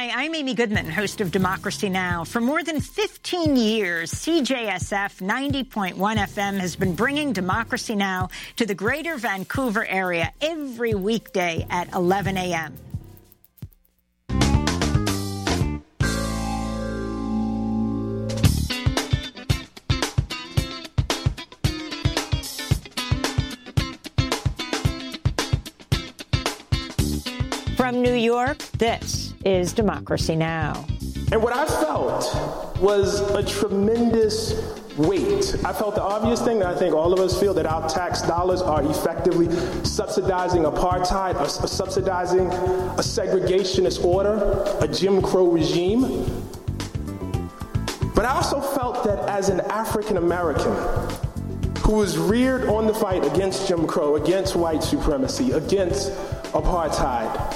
Hi, I'm Amy Goodman, host of Democracy Now! For more than 15 years, CJSF 90.1 FM has been bringing Democracy Now! To the greater Vancouver area every weekday at 11 a.m. From New York, this is Democracy Now! And what I felt was a tremendous weight. I felt the obvious thing that I think all of us feel, that our tax dollars are effectively subsidizing apartheid, subsidizing a segregationist order, a Jim Crow regime. But I also felt that as an African American who was reared on the fight against Jim Crow, against white supremacy, against apartheid,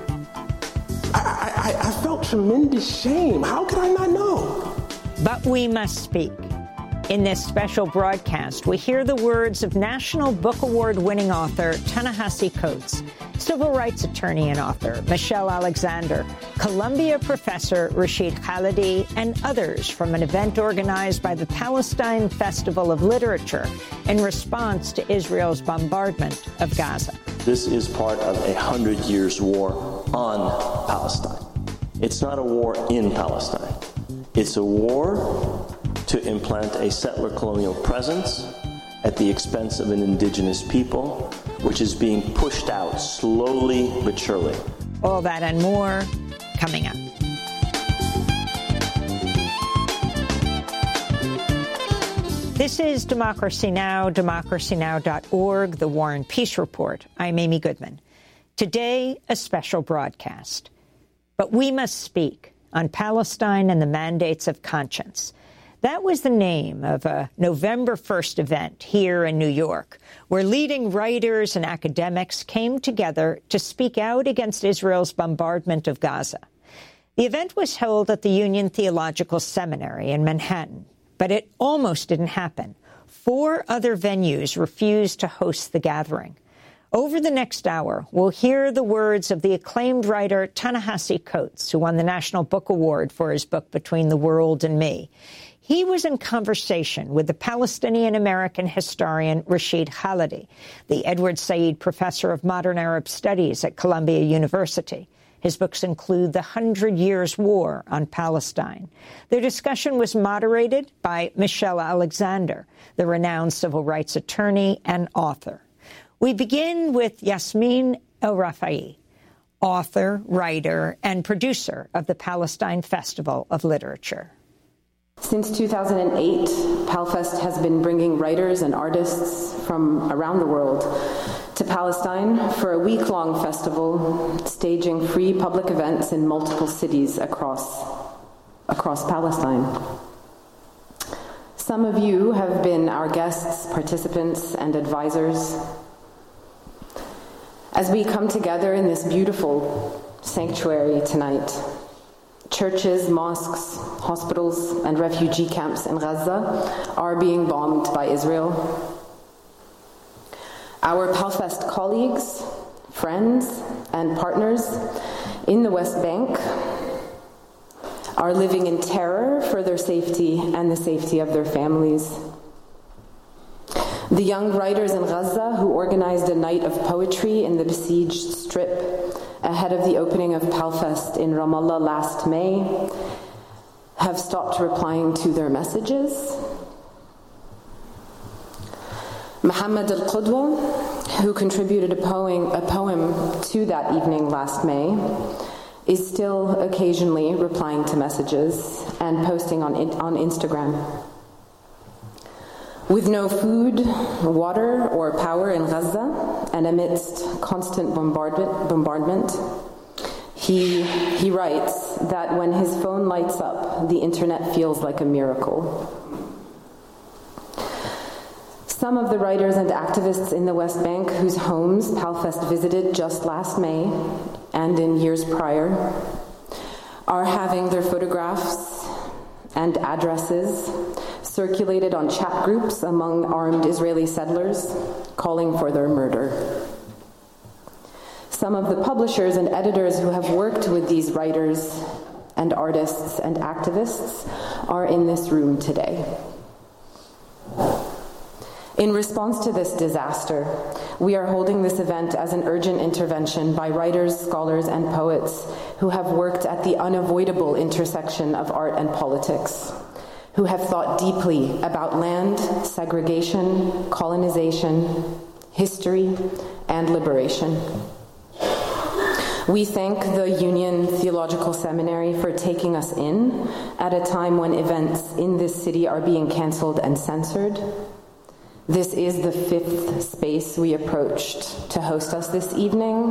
I felt tremendous shame. How could I not know? But we must speak. In this special broadcast, we hear the words of National Book Award-winning author Ta-Nehisi Coates, civil rights attorney and author Michelle Alexander, Columbia professor Rashid Khalidi, and others from an event organized by the Palestine Festival of Literature in response to Israel's bombardment of Gaza. This is part of a 100 years war on Palestine. It's not a war in Palestine. It's a war to implant a settler colonial presence at the expense of an indigenous people, which is being pushed out slowly but surely. All that and more coming up. This is Democracy Now!, democracynow.org, The War and Peace Report. I'm Amy Goodman. Today, a special broadcast. But we must speak on Palestine and the mandates of conscience. That was the name of a November 1st event here in New York, where leading writers and academics came together to speak out against Israel's bombardment of Gaza. The event was held at the Union Theological Seminary in Manhattan, but it almost didn't happen. 4 other venues refused to host the gathering. Over the next hour, we'll hear the words of the acclaimed writer Ta-Nehisi Coates, who won the National Book Award for his book Between the World and Me. He was in conversation with the Palestinian-American historian Rashid Khalidi, the Edward Said Professor of Modern Arab Studies at Columbia University. His books include The 100 Years' War on Palestine. Their discussion was moderated by Michelle Alexander, the renowned civil rights attorney and author. We begin with Yasmin El-Rafai, author, writer, and producer of the Palestine Festival of Literature. Since 2008, PalFest has been bringing writers and artists from around the world to Palestine for a week-long festival, staging free public events in multiple cities across Palestine. Some of you have been our guests, participants, and advisors. As we come together in this beautiful sanctuary tonight, churches, mosques, hospitals, and refugee camps in Gaza are being bombed by Israel. Our PalFest colleagues, friends, and partners in the West Bank are living in terror for their safety and the safety of their families. The young writers in Gaza who organized a night of poetry in the besieged Strip ahead of the opening of PalFest in Ramallah last May have stopped replying to their messages. Mohammed Al-Qudwa, who contributed a poem to that evening last May, is still occasionally replying to messages and posting on Instagram. With no food, water, or power in Gaza, and amidst constant bombardment, he writes that when his phone lights up, the internet feels like a miracle. Some of the writers and activists in the West Bank whose homes PalFest visited just last May and in years prior are having their photographs and addresses circulated on chat groups among armed Israeli settlers calling for their murder. Some of the publishers and editors who have worked with these writers and artists and activists are in this room today. In response to this disaster, we are holding this event as an urgent intervention by writers, scholars, and poets who have worked at the unavoidable intersection of art and politics, who have thought deeply about land, segregation, colonization, history, and liberation. We thank the Union Theological Seminary for taking us in at a time when events in this city are being canceled and censored. This is the 5th space we approached to host us this evening.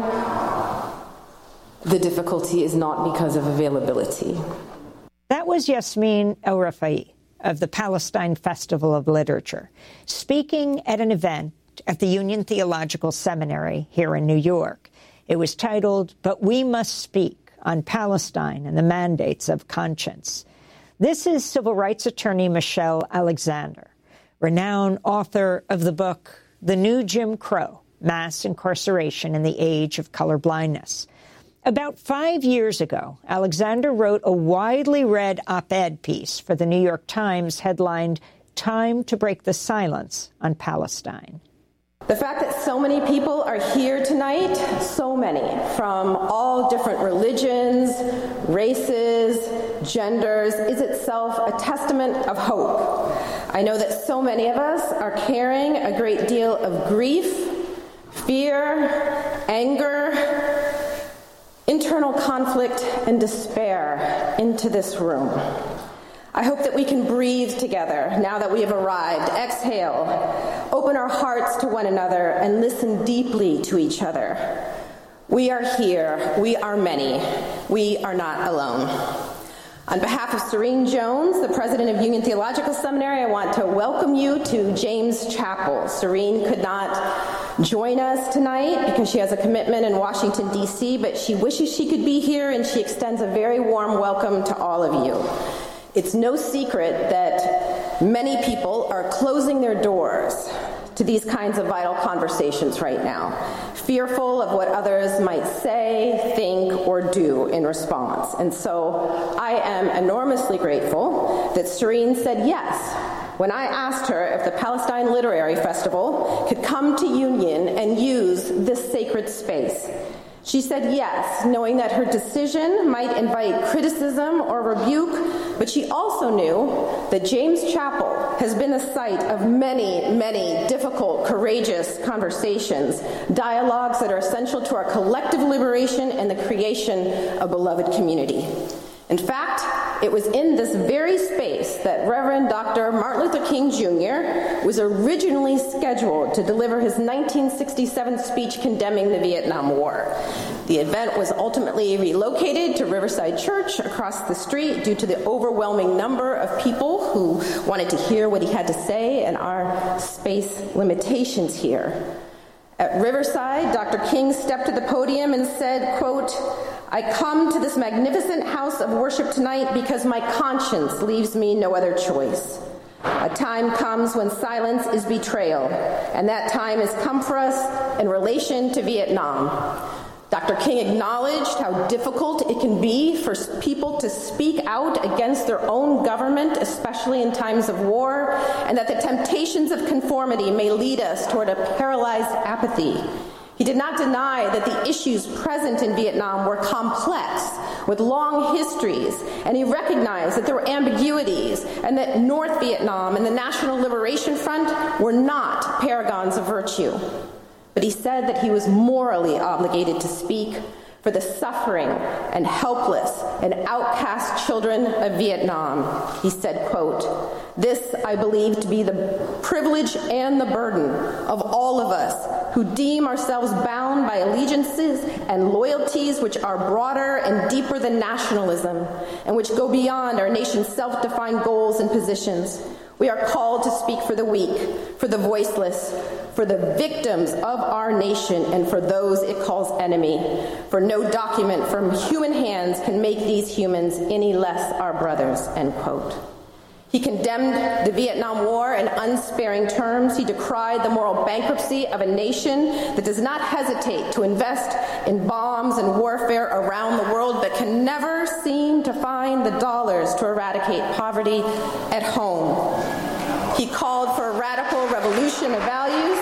The difficulty is not because of availability. That was Yasmin El-Rafai of the Palestine Festival of Literature, speaking at an event at the Union Theological Seminary here in New York. It was titled, "But We Must Speak on Palestine and the Mandates of Conscience." This is civil rights attorney Michelle Alexander, renowned author of the book, The New Jim Crow, Mass Incarceration in the Age of Colorblindness. About 5 years ago, Alexander wrote a widely read op-ed piece for the New York Times headlined, "Time to Break the Silence on Palestine." The fact that so many people are here tonight, so many, from all different religions, races, genders, is itself a testament of hope. I know that so many of us are carrying a great deal of grief, fear, anger, internal conflict, and despair into this room. I hope that we can breathe together now that we have arrived. Exhale, open our hearts to one another, and listen deeply to each other. We are here. We are many. We are not alone. On behalf of Serene Jones, the president of Union Theological Seminary, I want to welcome you to James Chapel. Serene could not join us tonight because she has a commitment in Washington, D.C., but she wishes she could be here, and she extends a very warm welcome to all of you. It's no secret that many people are closing their doors to these kinds of vital conversations right now, fearful of what others might say, think, or do in response. And so I am enormously grateful that Serene said yes when I asked her if the Palestine Literary Festival could come to Union and use this sacred space. She said yes, knowing that her decision might invite criticism or rebuke, but she also knew that James Chapel has been a site of many, many difficult, courageous conversations, dialogues that are essential to our collective liberation and the creation of beloved community. In fact, it was in this very space that Reverend Dr. Martin Luther King Jr. was originally scheduled to deliver his 1967 speech condemning the Vietnam War. The event was ultimately relocated to Riverside Church across the street due to the overwhelming number of people who wanted to hear what he had to say and our space limitations here. At Riverside, Dr. King stepped to the podium and said, quote, "I come to this magnificent house of worship tonight because my conscience leaves me no other choice. A time comes when silence is betrayal, and that time has come for us in relation to Vietnam." Dr. King acknowledged how difficult it can be for people to speak out against their own government, especially in times of war, and that the temptations of conformity may lead us toward a paralyzed apathy. He did not deny that the issues present in Vietnam were complex, with long histories, and he recognized that there were ambiguities and that North Vietnam and the National Liberation Front were not paragons of virtue. But he said that he was morally obligated to speak for the suffering and helpless and outcast children of Vietnam. He said, quote, "This I believe to be the privilege and the burden of all of us who deem ourselves bound by allegiances and loyalties which are broader and deeper than nationalism and which go beyond our nation's self-defined goals and positions. We are called to speak for the weak, for the voiceless, for the victims of our nation, and for those it calls enemy. For no document from human hands can make these humans any less our brothers," end quote. He condemned the Vietnam War in unsparing terms. He decried the moral bankruptcy of a nation that does not hesitate to invest in bombs and warfare around the world, but can never seem to find the dollars to eradicate poverty at home. He called for a radical revolution of values.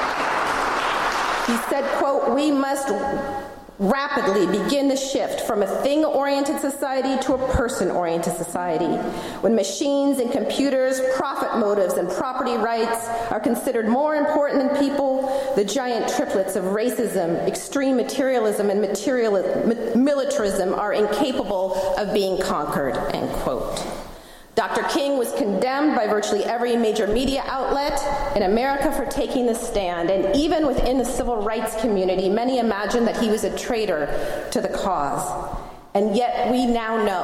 He said, quote, "We must rapidly begin the shift from a thing-oriented society to a person-oriented society, when machines and computers, profit motives, and property rights are considered more important than people. The giant triplets of racism, extreme materialism, and militarism are incapable of being conquered," end quote. Dr. King was condemned by virtually every major media outlet in America for taking this stand, and even within the civil rights community, many imagined that he was a traitor to the cause. And yet we now know,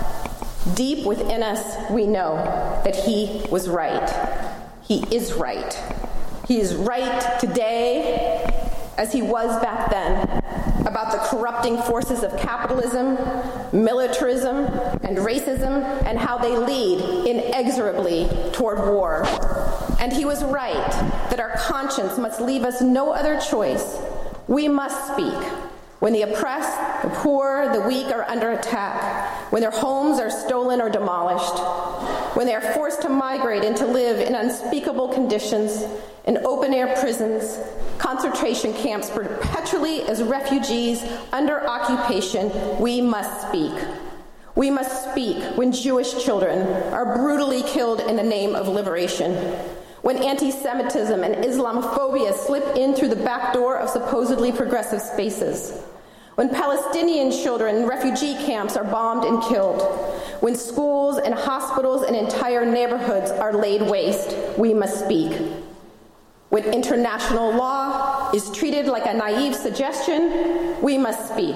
deep within us, we know that he was right. He is right. He is right today as he was back then about the corrupting forces of capitalism, militarism, and racism, and how they lead inexorably toward war. And he was right that our conscience must leave us no other choice. We must speak when the oppressed, the poor, the weak are under attack, when their homes are stolen or demolished, when they are forced to migrate and to live in unspeakable conditions, in open-air prisons, concentration camps, perpetually as refugees under occupation. We must speak. We must speak when Jewish children are brutally killed in the name of liberation, when anti-Semitism and Islamophobia slip in through the back door of supposedly progressive spaces, when Palestinian children in refugee camps are bombed and killed, when schools and hospitals and entire neighborhoods are laid waste. We must speak. When international law is treated like a naive suggestion, we must speak.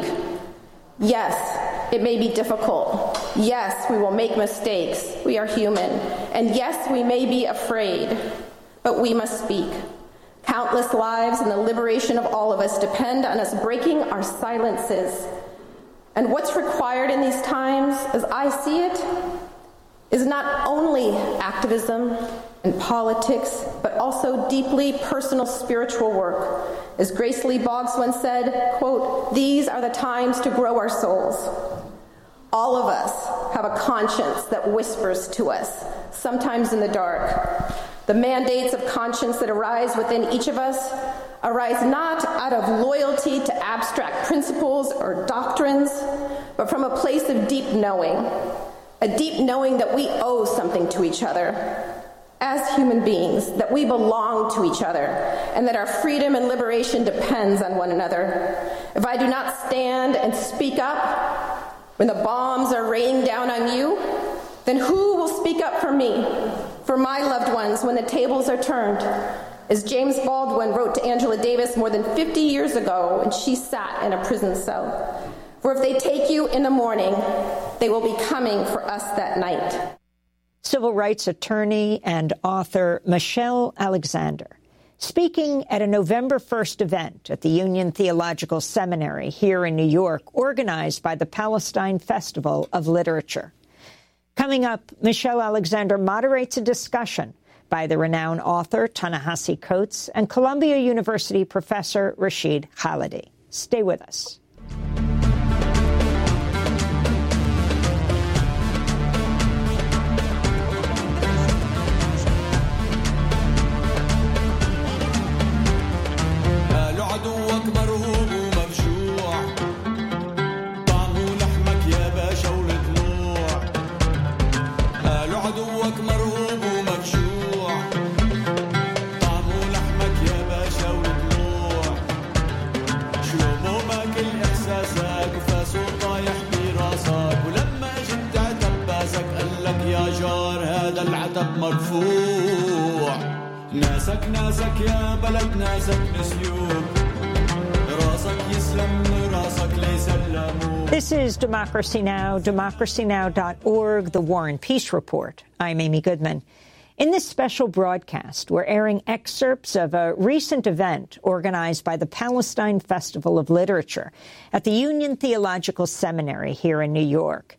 Yes, it may be difficult. Yes, we will make mistakes. We are human. And yes, we may be afraid, but we must speak. Countless lives and the liberation of all of us depend on us breaking our silences. And what's required in these times, as I see it, is not only activism and politics, but also deeply personal spiritual work. As Grace Lee Boggs once said, quote, "These are the times to grow our souls." All of us have a conscience that whispers to us, sometimes in the dark. The mandates of conscience that arise within each of us arise not out of loyalty to abstract principles or doctrines, but from a place of deep knowing, a deep knowing that we owe something to each other as human beings, that we belong to each other, and that our freedom and liberation depends on one another. If I do not stand and speak up when the bombs are raining down on you, then who will speak up for me, for my loved ones, when the tables are turned? As James Baldwin wrote to Angela Davis more than 50 years ago when she sat in a prison cell, "For if they take you in the morning, they will be coming for us that night." Civil rights attorney and author Michelle Alexander, speaking at a November 1st event at the Union Theological Seminary here in New York, organized by the Palestine Festival of Literature. Coming up, Michelle Alexander moderates a discussion by the renowned author Ta-Nehisi Coates and Columbia University professor Rashid Khalidi. Stay with us. مرفوع ناسك ناسك يا بلد ناسك نسيوب راسك يسلم راسك ليسلموا. This is Democracy Now!, democracynow.org, The War and Peace Report. I'm Amy Goodman. In this special broadcast, we're airing excerpts of a recent event organized by the Palestine Festival of Literature at the Union Theological Seminary here in New York.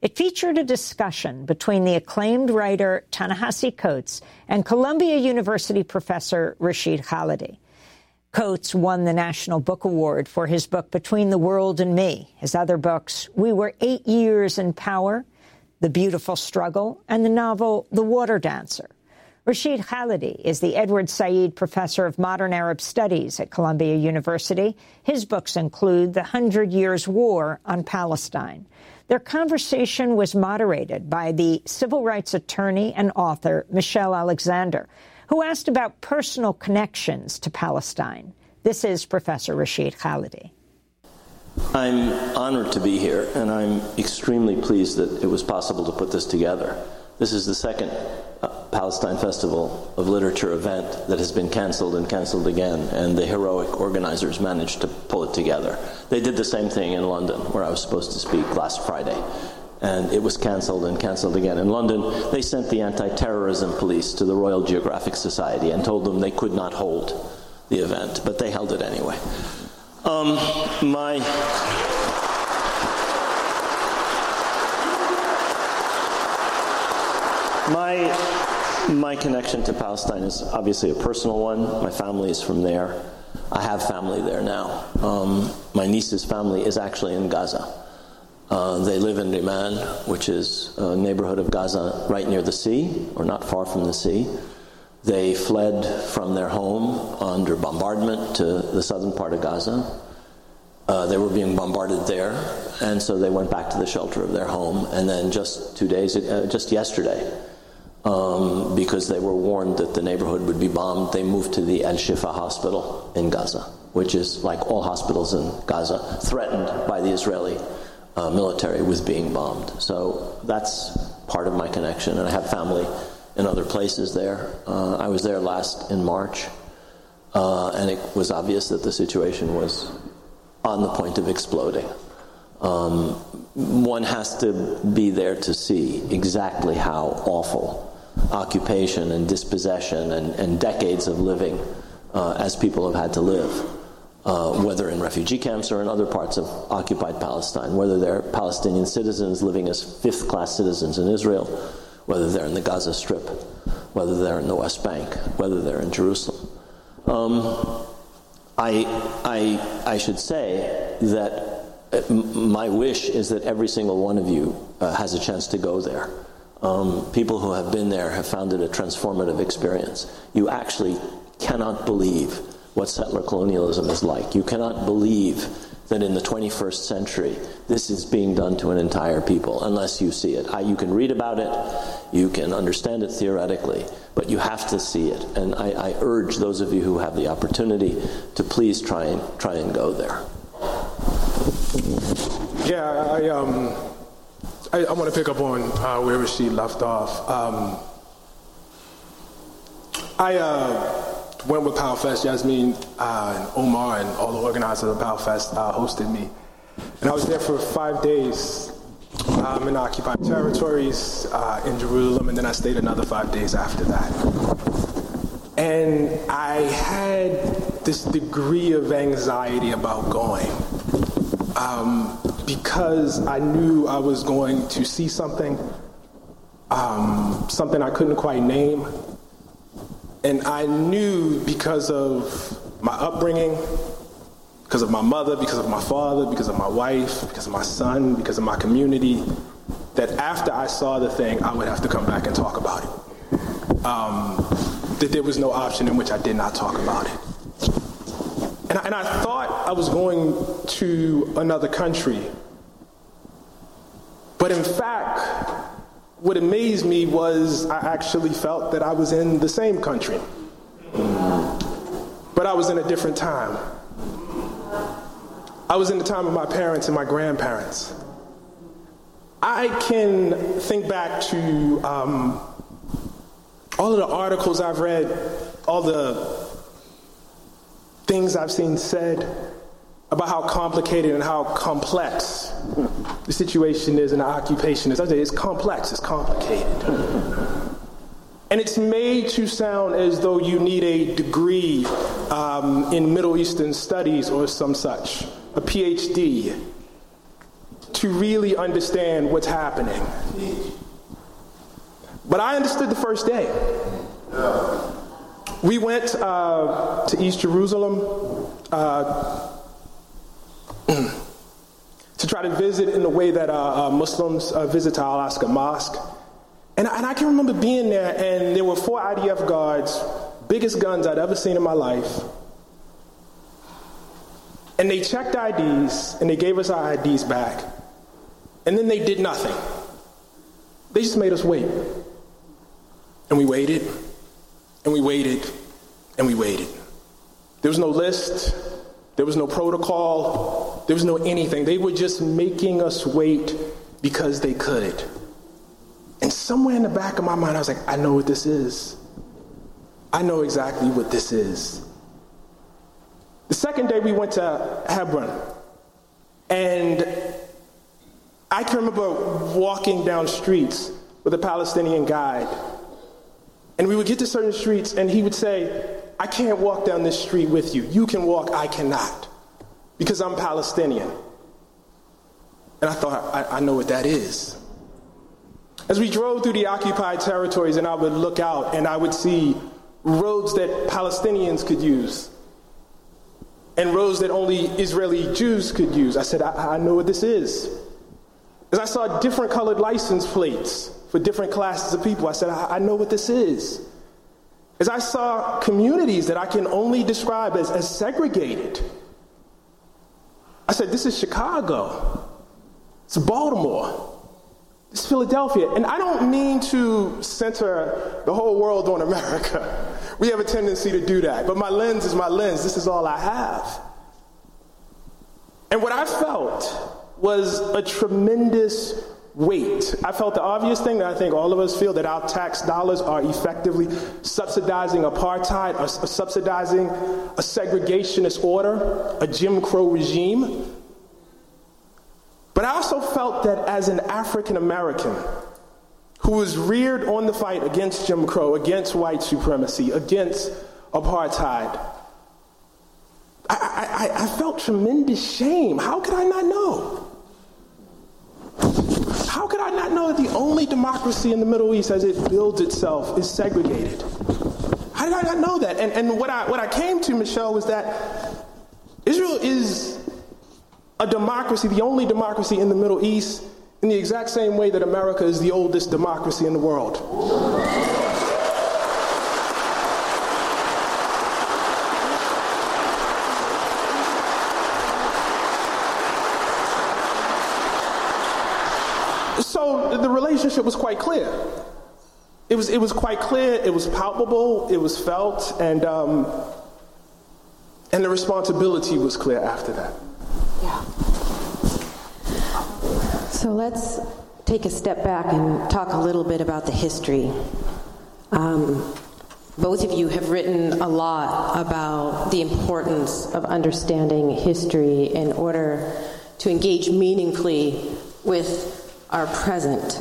It featured a discussion between the acclaimed writer Ta-Nehisi Coates and Columbia University professor Rashid Khalidi. Coates won the National Book Award for his book Between the World and Me. His other books, We Were 8 Years in Power, The Beautiful Struggle, and the novel The Water Dancer. Rashid Khalidi is the Edward Said Professor of Modern Arab Studies at Columbia University. His books include The 100 Years' War on Palestine. Their conversation was moderated by the civil rights attorney and author Michelle Alexander, who asked about personal connections to Palestine. This is Professor Rashid Khalidi. I'm honored to be here, and I'm extremely pleased that it was possible to put this together. This is the second Palestine Festival of Literature event that has been canceled and canceled again, and the heroic organizers managed to pull it together. They did the same thing in London, where I was supposed to speak last Friday, and it was canceled and canceled again. In London, they sent the anti-terrorism police to the Royal Geographic Society and told them they could not hold the event, but they held it anyway. My connection to Palestine is obviously a personal one. My family is from there. I have family there now. My niece's family is actually in Gaza. They live in Riman, which is a neighborhood of Gaza right near the sea, or not far from the sea. They fled from their home under bombardment to the southern part of Gaza. They were being bombarded there, and so they went back to the shelter of their home. And then just yesterday, because they were warned that the neighborhood would be bombed, they moved to the Al-Shifa hospital in Gaza, which is, like all hospitals in Gaza, threatened by the Israeli military with being bombed. So that's part of my connection, and I have family in other places there. I was there last in March, and it was obvious that the situation was on the point of exploding. One has to be there to see exactly how awful occupation and dispossession and decades of living as people have had to live, whether in refugee camps or in other parts of occupied Palestine, whether they're Palestinian citizens living as fifth-class citizens in Israel, whether they're in the Gaza Strip, whether they're in the West Bank, whether they're in Jerusalem. I should say that my wish is that every single one of you has a chance to go there. People who have been there have found it a transformative experience. You actually cannot believe what settler colonialism is like. You cannot believe that in the 21st century this is being done to an entire people unless you see it. You can read about it, you can understand it theoretically, but you have to see it. And I urge those of you who have the opportunity to please try and go there. Yeah, I want to pick up on where Rashid left off. I went with PalFest. Yasmin and Omar and all the organizers of PalFest hosted me. And I was there for 5 days in occupied territories in Jerusalem, and then I stayed another 5 days after that. And I had this degree of anxiety about going. Because I knew I was going to see something I couldn't quite name. And I knew because of my upbringing, because of my mother, because of my father, because of my wife, because of my son, because of my community, that after I saw the thing, I would have to come back and talk about it. That there was no option in which I did not talk about it. And I thought I was going to another country. But in fact, what amazed me was I actually felt that I was in the same country. But I was in a different time. I was in the time of my parents and my grandparents. I can think back to all of the articles I've read, all the things I've seen said about how complicated and how complex the situation is and the occupation is. I say it's complex, it's complicated. And it's made to sound as though you need a degree in Middle Eastern studies or some such, a PhD. to really understand what's happening. But I understood the first day. We went to East Jerusalem to try to visit in the way that Muslims visit to Al-Aqsa Mosque. And I can remember being there, and there were 4 IDF guards, biggest guns I'd ever seen in my life. And they checked IDs, and they gave us our IDs back. And then they did nothing. They just made us wait. And we waited, and we waited, and we waited. There was no list. There was no protocol. There was no anything. They were just making us wait because they could. And somewhere in the back of my mind, I was like, I know what this is. I know exactly what this is. The second day we went to Hebron, and I can remember walking down streets with a Palestinian guide, and we would get to certain streets, and he would say, I can't walk down this street with you. You can walk, I cannot, because I'm Palestinian. And I thought, I know what that is. As we drove through the occupied territories, and I would look out, and I would see roads that Palestinians could use, and roads that only Israeli Jews could use. I said, I know what this is. As I saw different colored license plates for different classes of people, I said, I know what this is. As I saw communities that I can only describe as segregated, I said, this is Chicago. It's Baltimore. It's Philadelphia. And I don't mean to center the whole world on America. We have a tendency to do that. But my lens is my lens. This is all I have. And what I felt was a tremendous weight. I felt the obvious thing that I think all of us feel, that our tax dollars are effectively subsidizing apartheid, or subsidizing a segregationist order, a Jim Crow regime. But I also felt that as an African American who was reared on the fight against Jim Crow, against white supremacy, against apartheid, I felt tremendous shame. How could I not know? How could I not know that the only democracy in the Middle East as it builds itself is segregated? How did I not know that? And what I came to, Michelle, was that Israel is a democracy, the only democracy in the Middle East, in the exact same way that America is the oldest democracy in the world. So the relationship was quite clear. It was quite clear, it was palpable, it was felt, and the responsibility was clear after that. Yeah. So let's take a step back and talk a little bit about the history. Both of you have written a lot about the importance of understanding history in order to engage meaningfully with our present.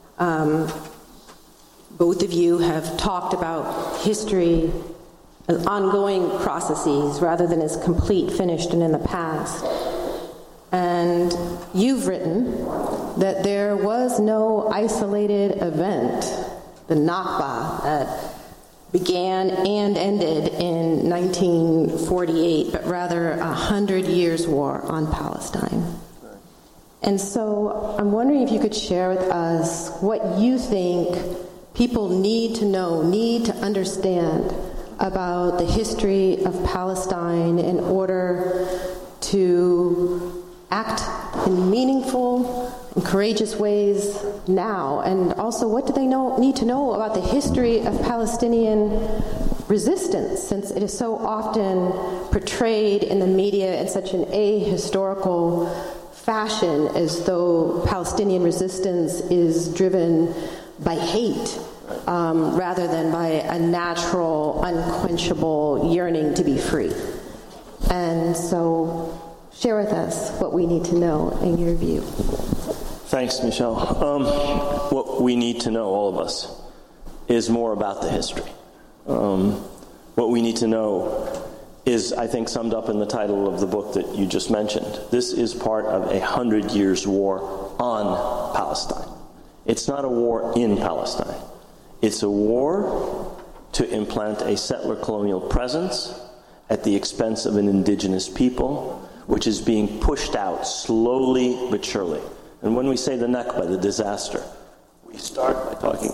Both of you have talked about history as ongoing processes rather than as complete, finished, and in the past. And you've written that there was no isolated event, the Nakba, that began and ended in 1948, but rather 100 years war on Palestine. And so I'm wondering if you could share with us what you think people need to know, need to understand about the history of Palestine in order to act in meaningful and courageous ways now. And also, what do they need to know about the history of Palestinian resistance, since it is so often portrayed in the media in such an ahistorical fashion, as though Palestinian resistance is driven by hate rather than by a natural, unquenchable yearning to be free. And so share with us what we need to know in your view. Thanks, Michelle. What we need to know, all of us, is more about the history. What we need to know is, I think, summed up in the title of the book that you just mentioned. This is part of 100 years war on Palestine. It's not a war in Palestine. It's a war to implant a settler colonial presence at the expense of an indigenous people, which is being pushed out slowly but surely. And when we say the Nakba, the disaster, we start by talking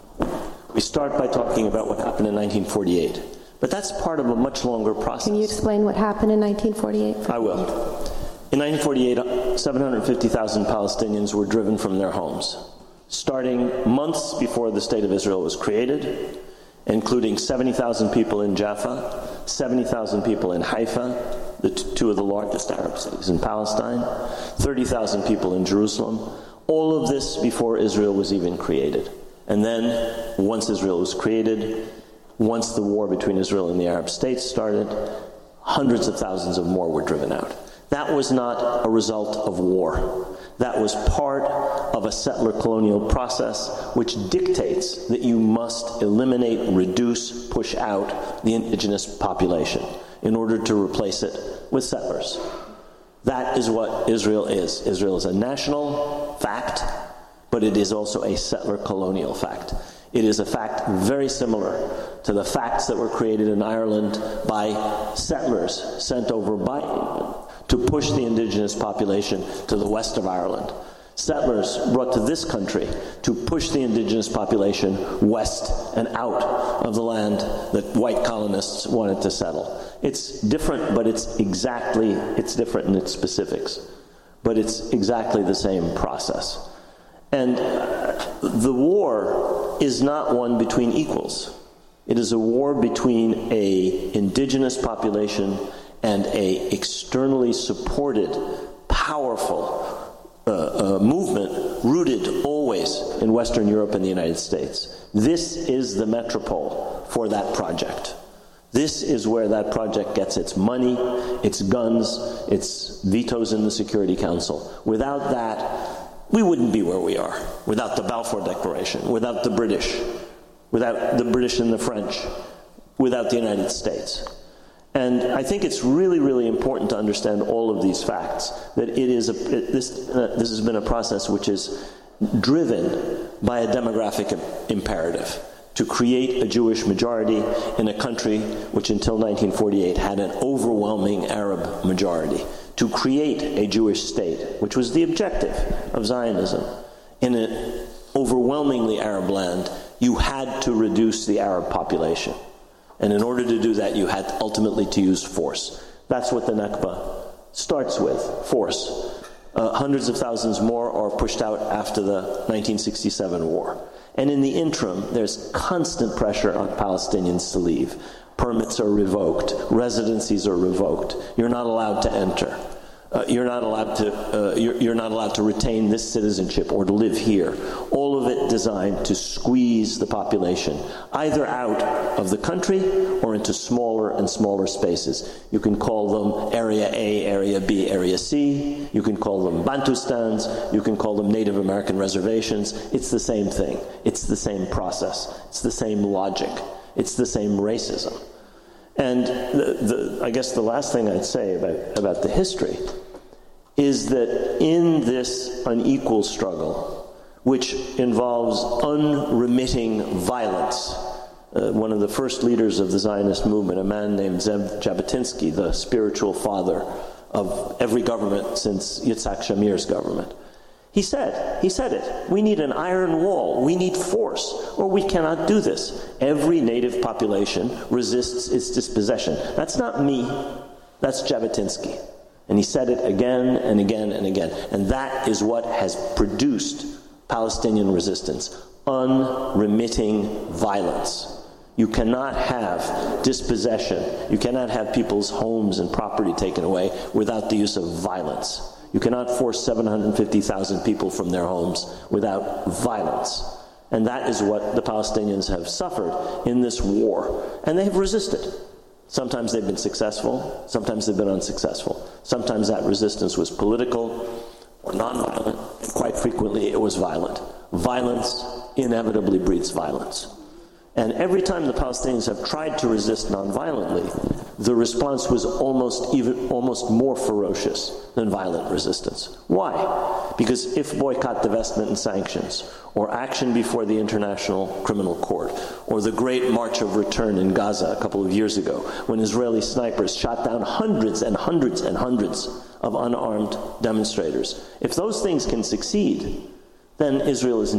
about what happened in 1948. But that's part of a much longer process. Can you explain what happened in 1948? I will. In 1948, 750,000 Palestinians were driven from their homes, starting months before the State of Israel was created, including 70,000 people in Jaffa, 70,000 people in Haifa, two of the largest Arab cities in Palestine, 30,000 people in Jerusalem. All of this before Israel was even created. And then, once Israel was created, once the war between Israel and the Arab states started, hundreds of thousands of more were driven out. That was not a result of war. That was part of a settler colonial process which dictates that you must eliminate, reduce, push out the indigenous population in order to replace it with settlers. That is what Israel is. Israel is a national fact, but it is also a settler colonial fact. It is a fact very similar to the facts that were created in Ireland by settlers sent over by England to push the indigenous population to the west of Ireland. Settlers brought to this country to push the indigenous population west and out of the land that white colonists wanted to settle. It's different, but it's different in its specifics. But it's exactly the same process. And the war is not one between equals. It is a war between an indigenous population and an externally supported, powerful movement rooted always in Western Europe and the United States. This is the metropole for that project. This is where that project gets its money, its guns, its vetoes in the Security Council. Without that, we wouldn't be where we are. Without the Balfour Declaration, without the British and the French, without the United States. And I think it's really, really important to understand all of these facts, that this has been a process which is driven by a demographic imperative to create a Jewish majority in a country which until 1948 had an overwhelming Arab majority, to create a Jewish state, which was the objective of Zionism. In an overwhelmingly Arab land, you had to reduce the Arab population. And in order to do that, you had ultimately to use force. That's what the Nakba starts with, force. Hundreds of thousands more are pushed out after the 1967 war. And in the interim, there's constant pressure on Palestinians to leave. Permits are revoked. Residencies are revoked. You're not allowed to enter. You're not allowed to retain this citizenship or to live here. All of it designed to squeeze the population either out of the country or into smaller and smaller spaces. You can call them Area A, Area B, Area C. You can call them Bantustans. You can call them Native American reservations. It's the same thing. It's the same process. It's the same logic. It's the same racism. And I guess the last thing I'd say about the history is that in this unequal struggle, which involves unremitting violence, one of the first leaders of the Zionist movement, a man named Zev Jabotinsky, the spiritual father of every government since Yitzhak Shamir's government, he said it. We need an iron wall. We need force, or we cannot do this. Every native population resists its dispossession. That's not me. That's Jabotinsky. And he said it again and again and again. And that is what has produced Palestinian resistance. Unremitting violence. You cannot have dispossession. You cannot have people's homes and property taken away without the use of violence. You cannot force 750,000 people from their homes without violence. And that is what the Palestinians have suffered in this war. And they have resisted. Sometimes they've been successful. Sometimes they've been unsuccessful. Sometimes that resistance was political or nonviolent. And quite frequently it was violent. Violence inevitably breeds violence. And every time the Palestinians have tried to resist nonviolently, the response was almost more ferocious than violent resistance. Why? Because if boycott, divestment, and sanctions, or action before the International Criminal Court, or the Great March of Return in Gaza a couple of years ago, when Israeli snipers shot down hundreds and hundreds and hundreds of unarmed demonstrators, if those things can succeed, then Israel is in